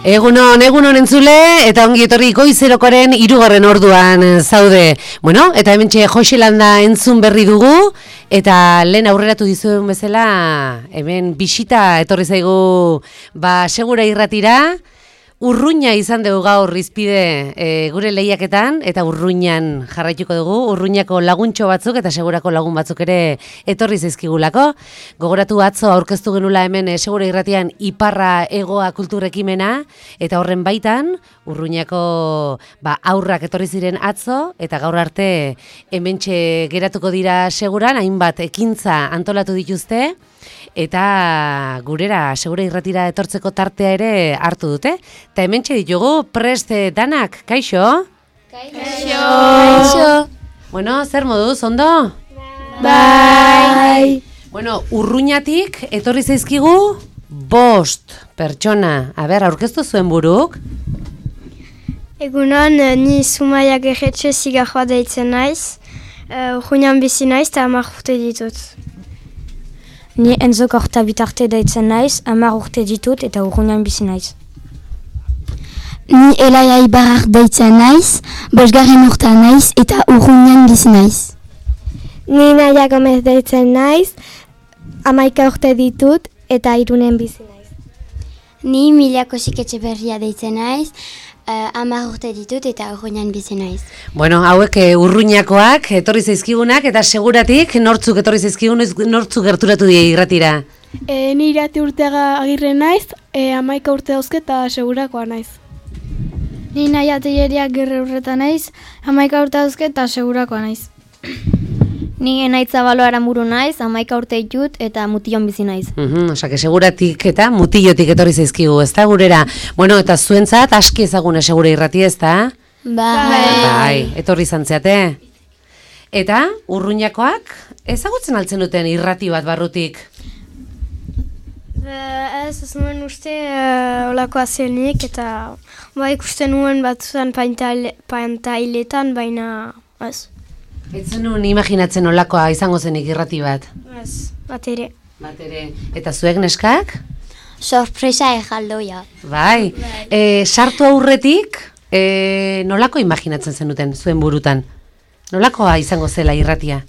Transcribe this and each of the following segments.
Egunon entzule, eta ongi etorri goizerokoaren 3. orduan zaude. Bueno, eta hementxe Joxelanda entzun berri dugu, eta lehen aurreratu dizuen bezala, hemen bisita etorri zaigu, Segura Irratira. Urruña izan dugu gaur izpide gure lehiaketan, eta Urruñan jarraituko dugu, Urruñako laguntxo batzuk eta Segurako lagun batzuk ere etorri zaizkigulako. Gogoratu atzo aurkeztu genula hemen Segura Irratian Iparra Egoa kulturekimena, eta horren baitan Urruñako aurrak etorri ziren atzo, eta gaur arte hementxe geratuko dira Seguran, hainbat ekintza antolatu dituzte, eta gurera Segura Irratira etortzeko tartea ere hartu dute. Eta hementxe ditugu prest danak, kaixo? Kaixo! Bueno, zer moduz, ondo? Bai! Bueno, Urruñatik etorri zaizkigu 5 pertsona. Aurkeztu zuen buruk? Egunon, ni Zumaia Gerretxe Zigarroa deitzen naiz. Urruñan bizi naiz eta 10 urte ditut. Ni Enzo Korta Bitarte deitzen naiz, 10 urte ditut eta Urruñan bizi naiz. Ni Elaia Ibarrar deitzen naiz, 5. urtea naiz eta Urruñan bizi naiz. Ni Naia Gomez deitzen naiz, 11 urte ditut eta Irunen bizi naiz. Ni Milako Siketxeberria deitzen naiz, 10 urte ditut eta Urruñan bizi naiz. Bueno, hauek Urruñakoak etorri zaizkigunak, eta Seguratik nortzuk etorri zaizkigun, nortzuk gerturatu die irratira? Ni Irati Urteaga Agirre naiz, 11 urte dauzke eta Segurakoa naiz. Ni Naia Telleria Gerre Urreta naiz, 11 urte dauzke eta Segurakoa naiz. Ni Enaitza Balo Aramuru naiz, 11 urte ditut eta Mutillon bizi naiz. Osake, Seguratik eta Mutillotik etorri zaizkigu, ezta gurera. Bueno, eta zuentzat aski ezaguna Segura Irrati, ezta? Bai, etorri zantzeate. Eta Urruñakoak ezagutzen altzen duten irrati bat barrutik? Ez nuen uste olakoa zenik, eta ikusten nuen batzutan pantailetan, baina ez. Ez zenun imaginatzen olakoa izango zenik irrati bat? Ez, bat ere. Eta zuek neskak? Sorpresa ejaldoia. Bai. Sartu aurretik, nolako imaginatzen zenuten zuen burutan? Nolakoa izango zela irratia?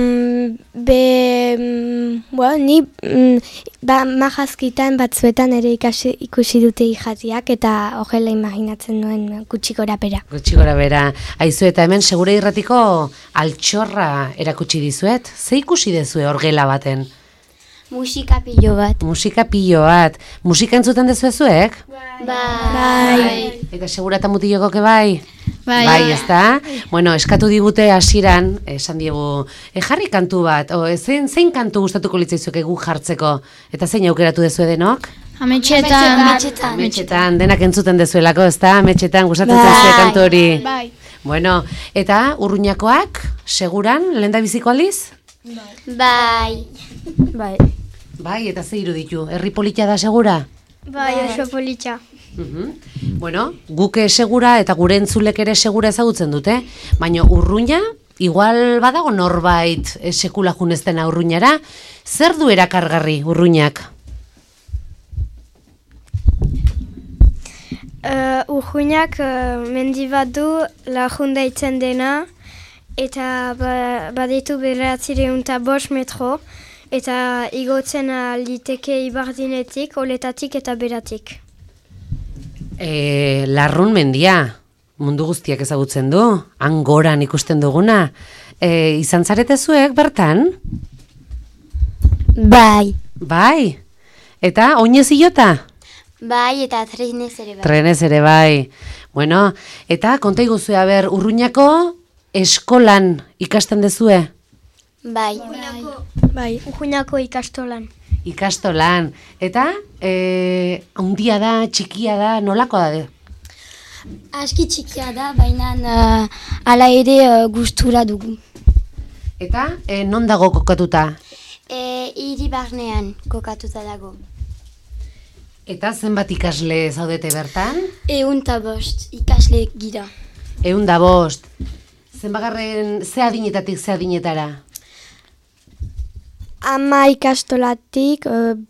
Ni majazkitan batzuetan ere ikusi dute irratiak, eta horrela imaginatzen nuen gutxi gora bera. Gutxi gora bera. Aizu, eta hemen Segura Irratiko altxorra erakutsi dizuet? Ze ikusi dezue orgela baten? Musika pilo bat. Musika pilo bat. Musika entzuten dezuezuek? Bai. Eta Segura eta Mutilloko bai? Bai, ezta? Bueno, eskatu digute hasieran, esan diegu, jarri kantu bat, zein kantu gustatuko litzaizuke gu jartzeko? Eta zein aukeratu dezue denok? Ametxetan, denak entzuten dezuelako, ezta? Ametxetan, gustatzen zaizu kantu hori. Bai. Bueno, eta Urruñakoak, Seguran, lehendabiziko aldiz? Bai. Bai, eta ze iruditu, herri polita da Segura? Bai, oso polita. Bueno, guke Segura eta gure entzulek ere Segura ezagutzen dute, baina Urruña, igual badago norbait sekula juneztena Urruñara, zer du erakargarri Urruñak? Urruñak mendi bat du lagun deitzen dena, eta baditu 905 metro, eta igotzen liteke Ibardinetik, Oletatik eta Beratik. Larrun mendia, mundu guztiak ezagutzen du, hangoran ikusten duguna. Izan zarete zuek bertan? Bai. Bai? Eta oinez ilota? Bai, eta trenez ere bai. Trenez ere bai. Bueno, eta konta iguzue, Urruñako eskolan ikasten dezue? Bai. Urruñako ikastolan. Ikastolan. Eta, handia da, txikia da, nolakoa da? Aski txikia da, baina hala ere gustura dugu. Eta, non dago kokatuta? Hiri barnean kokatuta dago. Eta zenbat ikasle zaudete bertan? 105 ikasle gira. 105. Zenbagarren, ze adinetatik ze adinetara? Ama ikastolatik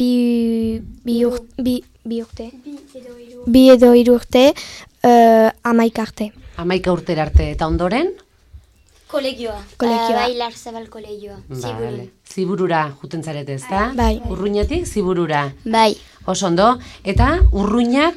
bi edo hiru urte, 11 arte. 11 urtera arte, eta ondoren? Kolegioa. Bai, Larzabal kolegioa. Vale. Ziburura juten zarete, ezta? Bai. Urruñatik ziburura. Bai. Oso ondo. Eta Urruñak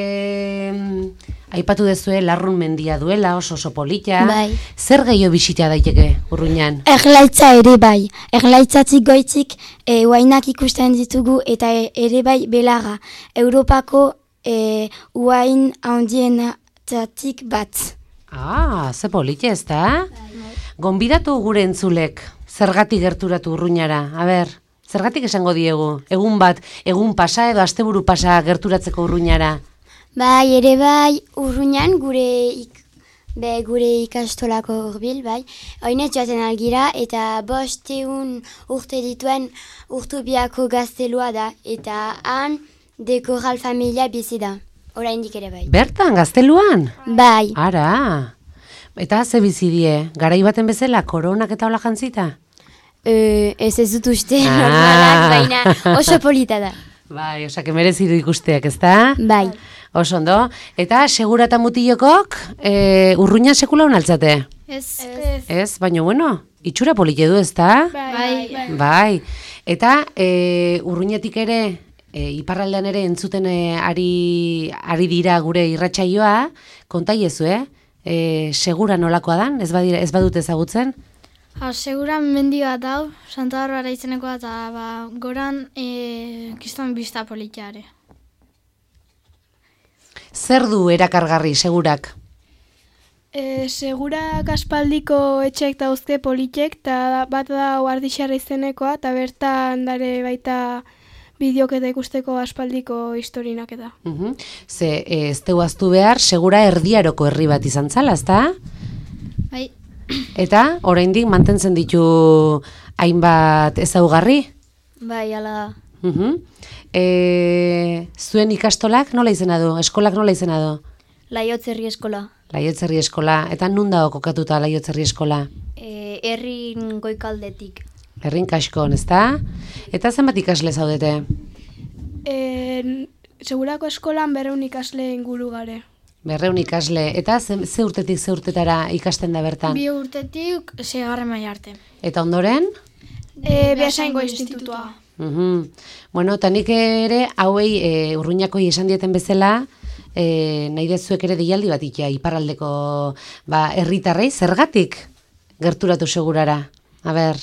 aipatu dezue Larrun mendia duela, oso polita. Bai. Zer gehiago bisita daiteke Urruñan? Erlaitza ere bai. Erlaitzatik goitik uainak ikusten ditugu eta ere bai belarra. Europako uain handienetatik bat. Ze polita ez da? Gonbidatu gure entzulek, zergatik gerturatu Urruñara? A ber, zergatik esango diegu? Egun bat, egun pasa edo asteburu pasa gerturatzeko Urruñara? Bai, ere bai, Urruñan gure ikastolako hurbil, bai. Oinez joaten algira eta 500 urte dituen Urtubiako gaztelua da. Eta han Dekoral familia bizi da. Oraindik ere bai. Bertan, gazteluan? Bai. Ara. Eta ze bizi die? Garai baten bezala, koronak eta hola jantzita? Ez dut uste normalak, baina oso polita da. Bai, osak merezi du ikusteak, ezta? Bai. Oso ondo. Eta segura eta mutilokok Urruñan sekula honaltzate? Ez, baina bueno, itxura polite du, ezta? Bai. Eta Urruñatik ere, iparraldean ere entzuten ari dira gure irratsaioa, kontaiezu, segura nolakoa dan, ez badute ezagutzen? Segura mendi bat hau, Santa Barbara izenekoa eta goran kiston bista politiare. Zer du erakargarri segurak? Segurak aspaldiko etxek dauzke politek, eta bat da Guardixarra izenekoa, eta bertan dare baita bideoketa ikusteko aspaldiko historinak eta. Ze ez teuaztu behar, segura erdiaroko herri bat izan zala, ezta? Bai. Eta oraindik mantentzen ditu hainbat ezaugarri? Bai, ala da. Zuen ikastolak nola izena du? Eskolak nola izena du? Laiotzerri eskola. Laiotzerri eskola. Eta nun dago kokatuta Laiotzerri eskola? Herrin goikaldetik. Herrin kaskon, ezta? Eta zenbat ikasle zaudete? Segurako eskolan 200 ikasle inguru gare. 200 ikasle. Eta ze urtetik ze urtetara ikasten da bertan? 2 urtetik 6. maila arte. Eta ondoren? Beasaingo institutua. Bueno, eta nik ere hauei Urruñakoi esan dieten bezala, nahi dezuek ere deialdi bat ikia, iparraldeko herritarrei, zergatik gerturatu segurara? A ber,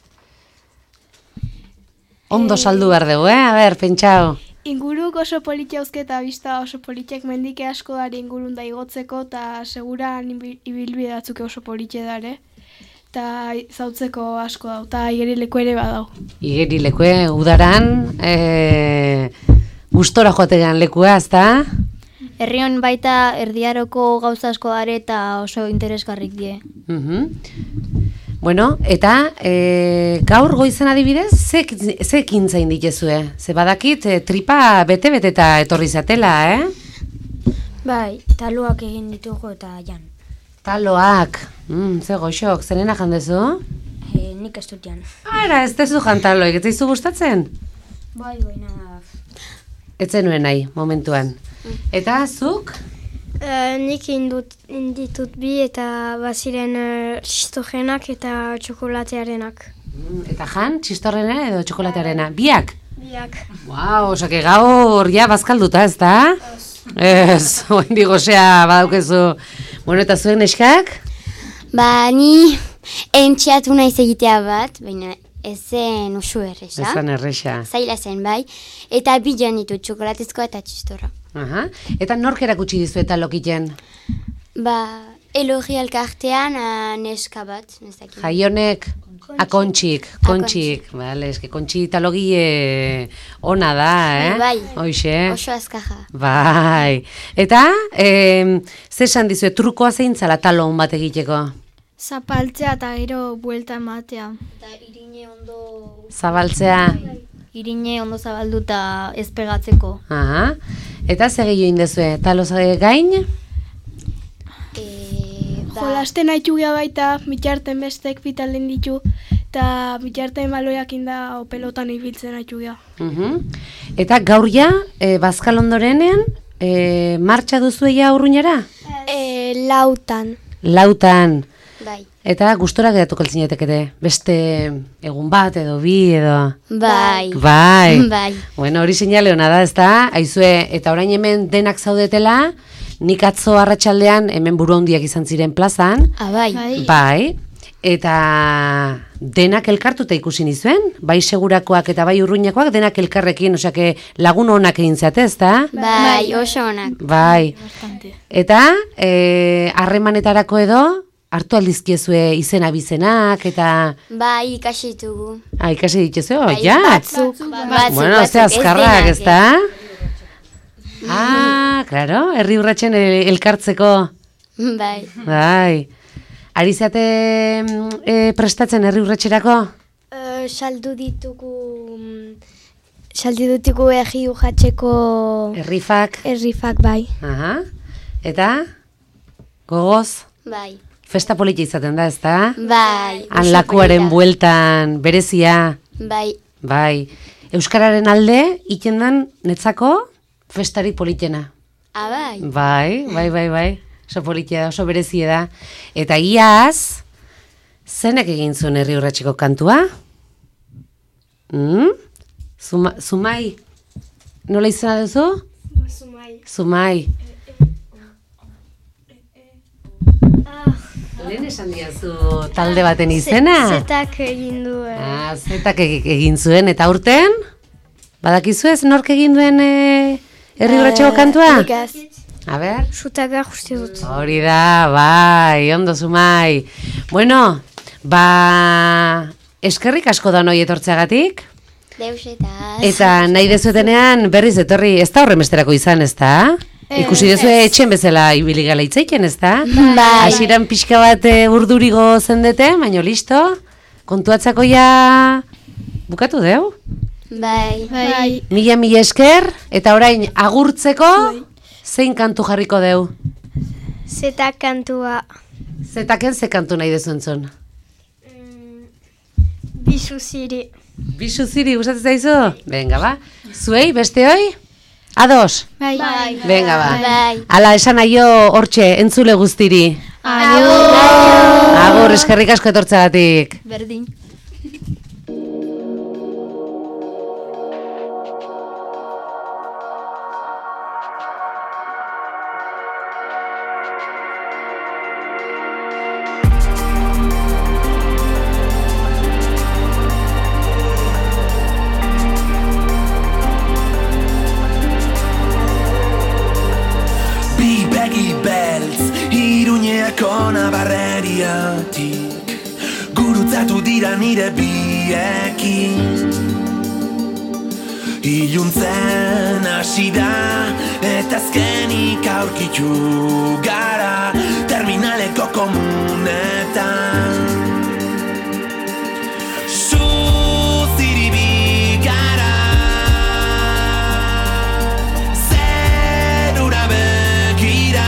ondo saldu behar dugu, a ber, pentsau. Inguruk oso politia uzke eta bista oso politiek mendike asko dari ingurun da igotzeko, eta seguran ibilbide batzuke oso politia dare. Eta zautzeko asko dau, eta igerileku ere badau. Igerileku, udaran, gustora joatean lekua, ezta? Herrion baita erdiaroko gauza asko dare eta oso interesgarrik die. Bueno, eta gaur goizen adibidez, ze ekintzain ditezue? Ze badakit tripa bete-bete eta etorri zatela, Bai, taloak egin ditugu eta jan. Taloak, ze goxok, zerena jandezu? Nik ez dut jan. Ara, ez dezu jantaloik, ez dizu gustatzen? Bai, baina... Ez zenuen nahi, momentuan. Eta, zuk? Nik inditut bi eta baziren txistogenak eta txokolatearenak. Eta jan, txistorrena edo txokolatearena? Biak? Biak. Wow, osake gaur ja bazkalduta, ez da? Ez, oindi gozea badaukezu. Bueno, eta zuen neskak? Ni entxiatu naiz egitea bat, baina ez zen oso erresa. Ez zen erresa. Zaila zen, bai. Eta bi jan ditut, txokolatezkoa eta txistorra. Eta nork erakutsi dizu eta lokiten? Elogi elkartean neska bat. Jaionek? Kontxik. Vale, eske kontxi talogi ona da, Bai, Hoxe. oso azkaja. Bai. Eta, ze esan dizue, trukoa zein zala talo hon bat egiteko? Zapaltzea eta gero buelta ematea. Eta irine ondo... Zabaltzea? Irine ondo zabaldu eta ez pegatzeko. Eta ze gehiago indezue, talo gain? Jolasten haitu baita, mitjarten bestek bitalen ditu, eta bitartein baloiak inda pelotan ibiltzen haitu gea. Eta gaur ja, Bazkal ondorenean, martxa duzueia Urruñara? Lautan. Lautan. Bai. Eta gustora geratuko altzinetek ere, beste egun bat edo bi edo... Bai. Bai. Bai. Bueno, hori seinale hona da, ezta? Aizue, eta orain hemen denak zaudetela, nik atzo arratsaldean hemen buru handiak izan ziren plazan. Bai. Bai. Eta denak elkartuta ikusi nizuen, bai Segurakoak eta bai Urruñakoak denak elkarrekin, osea lagun onak egin zate, ezta? Bai, oso onak. Bai. Eta harremanetarako edo hartu aldizkiezue izena bizenak eta... Bai, ikasi ditugu. Ikasi dituzu, ja? Batzuk. Bueno, ze azkarrak, ezta? Claro, herri urratsen elkartzeko. Bai. Bai. Ari zate prestatzen herri urratserako? Saldu ditugu erri urratseko... Herrifak? Herrifak, bai. Eta? Gogoz? Bai. Festa politia izaten da, ezta? Bai. Han lakuaren bueltan, berezia? Bai. Bai. Euskararen alde, itendan netzako festarik politena. Bai. Bai. Oso politia, oso berezia da. Eta iaz, zenek egin zuen herri urratseko kantua? Zumai? Nola izena duzu? Zumai. Lehen esan diazu talde baten izena? Zetak egin duen. Zetak egin zuen, eta aurten? Badakizu ez nork egin duen herri urratseko kantua? A ber? Zutaga justi dut. Hori da, bai, ondo Zumai. Bueno, eskerrik asko da noi etortzeagatik. Deusetaz. Eta nahi dezuetenean berriz etorri, ez da horren besterako izan, ez da? Ikusi dezue etxen bezala ibili gala itzaiken, ez da? Bai. Hasieran pixka bat urdurigo zendete, baino listo? Kontuatzako ja bukatu deu? Bai. Mila esker, eta orain agurtzeko, zein kantu jarriko deu? Zetak kantua. Zetaken ze kantu nahi dezu entzun? Bisu ziri. Bisu ziri, gustatzen zaizu? Venga, ba. Zuei, beste hoi? Ados? Bai. Venga, ba. Bai. Ala, esan aio hortxe, entzule guztiri. Agur, eskerrik asko etortzagatik. Berdin. Gurutzatu dira nire biekin Iluntzen hasi da eta azkenik aurkitu gara Terminaleko komunetan Zuziribi gara Zerura begira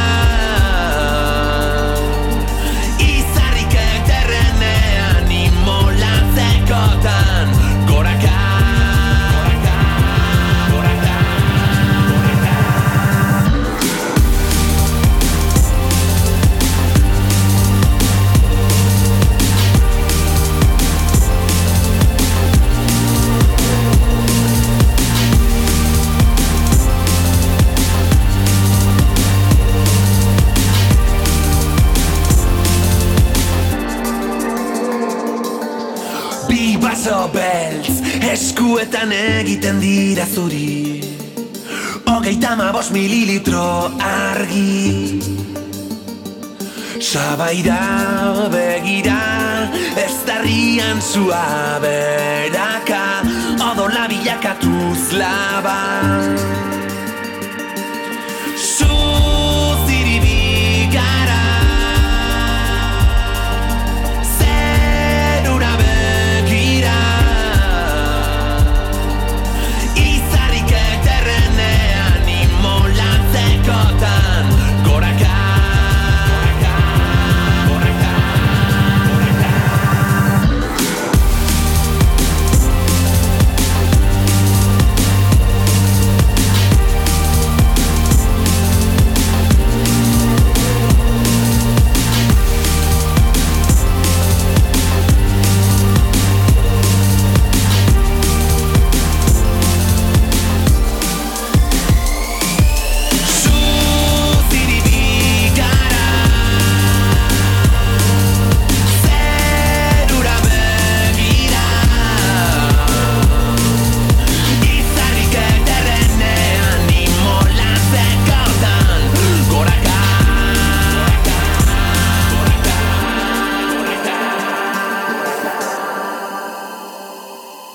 Baso beltz, eskuetan egiten dira zuri 35 mililitro argi Sabaira begira, ez darrian zua beraka Odola bilakatuz laba